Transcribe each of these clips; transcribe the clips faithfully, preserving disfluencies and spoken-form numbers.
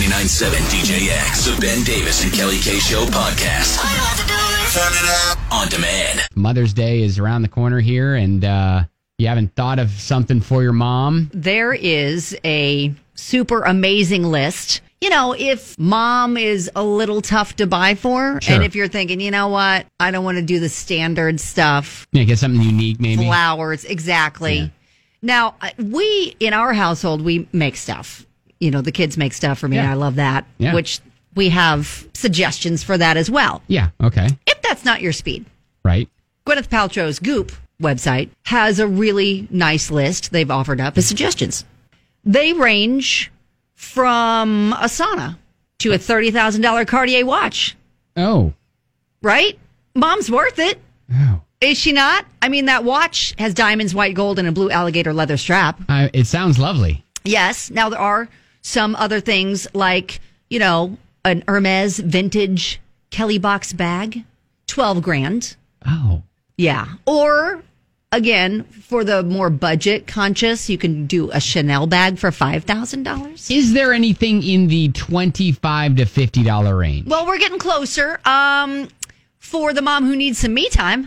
ninety-nine point seven D J X, the Ben Davis and Kelly K Show podcast. I have to do this. Turn it up. On demand. Mother's Day is around the corner here, and uh, you haven't thought of something for your mom? There is a super amazing list. You know, if mom is a little tough to buy for, Sure. and if you're thinking, you know what, I don't want to do the standard stuff. Yeah, get something unique, maybe. Flowers, exactly. Yeah. Now, we, in our household, we make stuff. You know, the kids make stuff for me, Yeah. and I love that, Yeah. which we have suggestions for that as well. Yeah, okay. If that's not your speed. Right. Gwyneth Paltrow's Goop website has a really nice list they've offered up as suggestions. They range from a sauna to a thirty thousand dollars Cartier watch, Oh. right? Mom's worth it. Oh. Is she not? I mean, that watch has diamonds, white gold, and a blue alligator leather strap. I, it sounds lovely. Yes. Now, there are some other things like, you know, an Hermes vintage Kelly box bag, twelve grand. Oh. Yeah. Or, again, for the more budget conscious, you can do a Chanel bag for five thousand dollars. Is there anything in the twenty-five to fifty dollars range? Well, we're getting closer. Um, for the mom who needs some me time,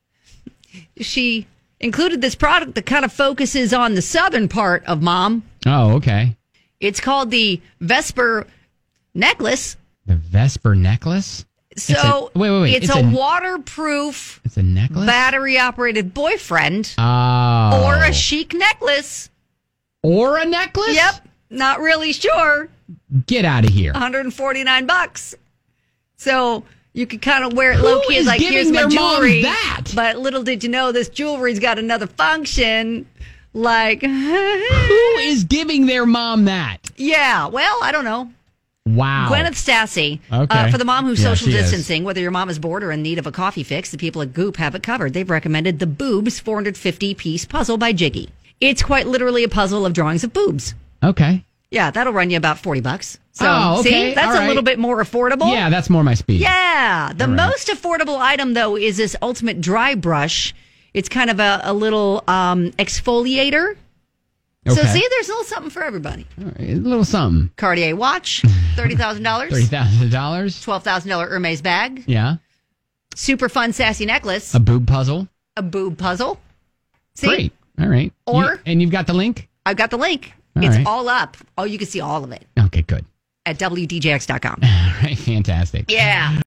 she included this product that kind of focuses on the southern part of mom. Oh, okay. It's called the Vesper necklace. The Vesper necklace? So It's a- wait, wait, wait. It's, It's a, a- waterproof, It's a necklace? battery-operated boyfriend Oh. or a chic necklace. Or a necklace? Yep, not really sure. Get out of here. one hundred forty-nine bucks. So you could kind of wear it Who low key, is like giving here's my their mom jewelry. that? But little did you know, this jewelry's got another function. Like, Who is giving their mom that? yeah. Well, I don't know. Wow. Gwyneth Stacy. Okay. Uh, for the mom who's Yeah, social she is. distancing, whether your mom is bored or in need of a coffee fix, the people at Goop have it covered. They've recommended the Boobs four hundred fifty piece puzzle by Jiggy. It's quite literally a puzzle of drawings of boobs. Okay. Yeah, that'll run you about forty bucks. So, Oh, okay. see, that's All a right. little bit more affordable. Yeah, that's more my speed. Yeah. The All right. most affordable item, though, is this Ultimate Dry Brush. It's kind of a, a little um, exfoliator. So, Okay. see, there's a little something for everybody. All right, a little something. Cartier watch, thirty thousand dollars. thirty thousand dollars? twelve thousand dollars Hermes bag. Yeah. Super fun, sassy necklace. A boob puzzle? A boob puzzle. See? Great. All right. Or- You- and you've got the link? I've got the link. All it's right. all up. Oh, you can see all of it Okay, good. at W D J X dot com. All right, fantastic. Yeah.